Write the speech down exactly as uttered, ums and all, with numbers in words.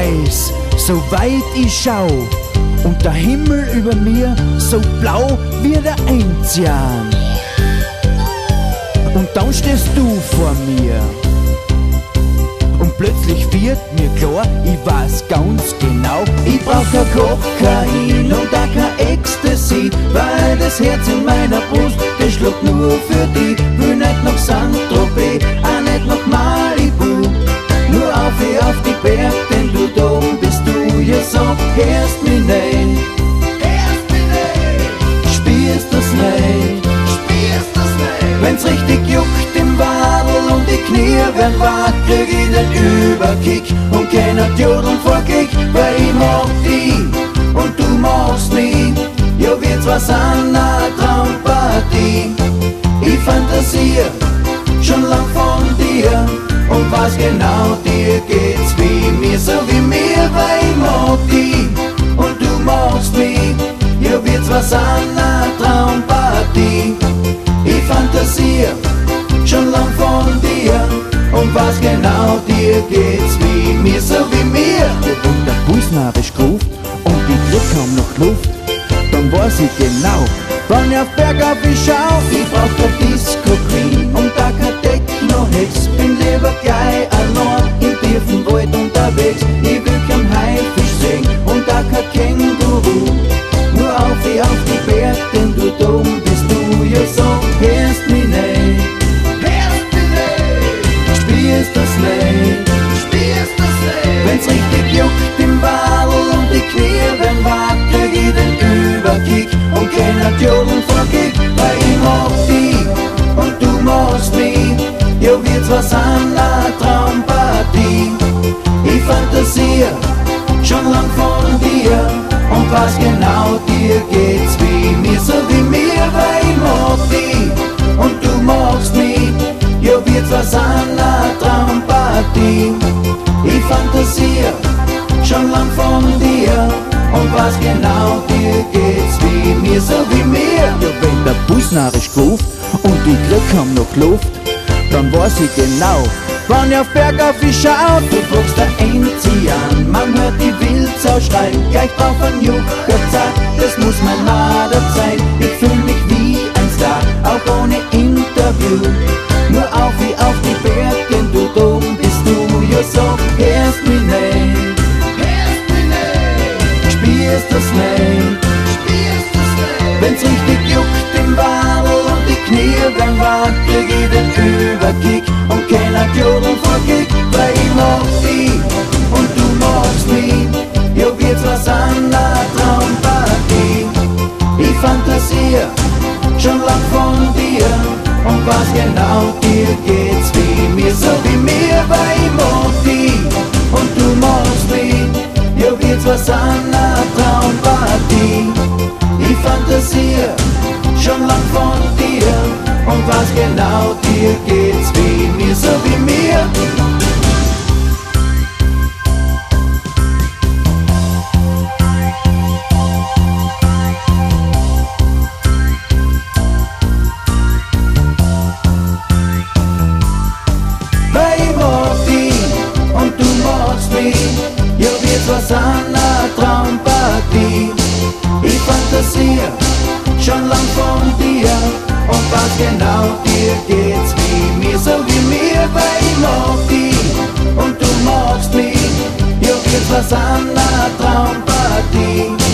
weiß, so weit ich schau, und der Himmel über mir so blau wie der Enzian. Und dann stehst du vor mir. Und plötzlich wird mir klar, ich weiß ganz genau, ich brauch kein Kokain und auch kein Ecstasy, weil das Herz in meiner Brust, das schlägt nur für dich. Will nicht nach Saint-Tropez, auch nicht nach Malibu, nur auf wie auf die Berg, denn du da oben bist du, ja sag, hörst mich nicht, hörst mich nicht, spürst das nicht, spürst das nicht, wenn's richtig juckt im Wadel und die Knie werden wach, krieg ich den Überkick und keiner Jodeln vor Kick, weil ich mag dich und du magst mich, ja wir zwei sind eine Traumpartie. Ich fantasier schon lang von dir und weiß genau, dir geht's wie mir, so wie mir, weil ich mag dich und du magst mich, ja wir zwei sind eine Traumpartie. Ich fantasier schon lang von dir und weiß genau, dir geht's wie mir, so wie mir. Und der Pulsnabel ruft und ich krieg kaum noch Luft, dann weiß ich genau, wann ich auf Berg auf ich schau, ich brauch kein Disco Queen und auch kein Techno-Hex, bin lieber gleich allein im tiefen Wald unterwegs. Ich will kein Haifisch sehen und auch kein Känguru, nur auf wie auf die Berg, denn du da oben bist du, ja so, hörst mich nicht, hörst mich nicht, spürst das nicht, spürst das nicht, wenn's richtig juckt im Wadel und die Knie werden wach, krieg ich den Überkick und keiner Jodeln vor Kick, weil ich mag dich und du magst mich, ja wir zwei sind eine Traumpartie. Ich fantasier schon lang von dir und weiß genau, dir geht's wie mir, so wie mir, weil ich mag dich und du magst mich, ja wir zwei sind eine Traumpartie. Ich fantasier schon lang von dir und weiß genau, dir geht's wie mir, so wie mir. Ja wenn der Busnarisch ruft und ich krieg kaum noch Luft, dann weiß ich genau, wann ich auf Berg auf ich schau, du fragst der Enzian, man hört die Wildsau schreien, gleich drauf ein Juckerzeit, das muss mein Marder sein. Ich fühl mich wie ein Star, auch ohne Interview, nur auf wie auf die Berg, denn du da oben bist du, ja sag, hörst mich nicht, hörst mich nicht, spürst das nicht, spürst das nicht, wenn's richtig juckt im Wadel und die Knie werden wach, krieg ich den Überkick und keiner Jodeln vor Kick, weil ich mag dich und du magst mich, ja wir zwei sind eine Traumpartie. Ich fantasier schon lang von dir und weiß genau, dir geht's wie mir, so wie mir, weil ich mag dich und du magst mich, ja wir zwei sind eine Traumpartie. Ich fantasier schon lang von dir und weiß genau, dir geht's wie mir, so wie mir. Weil ich mag dich und du magst mich, ja wir zwei sind eine Traumpartie. Ich fantasier schon lang von dir und weiß genau, dir geht's wie mir, so wie mir, weil ich mag dich und du magst mich, ja wir zwei sind eine Traumpartie.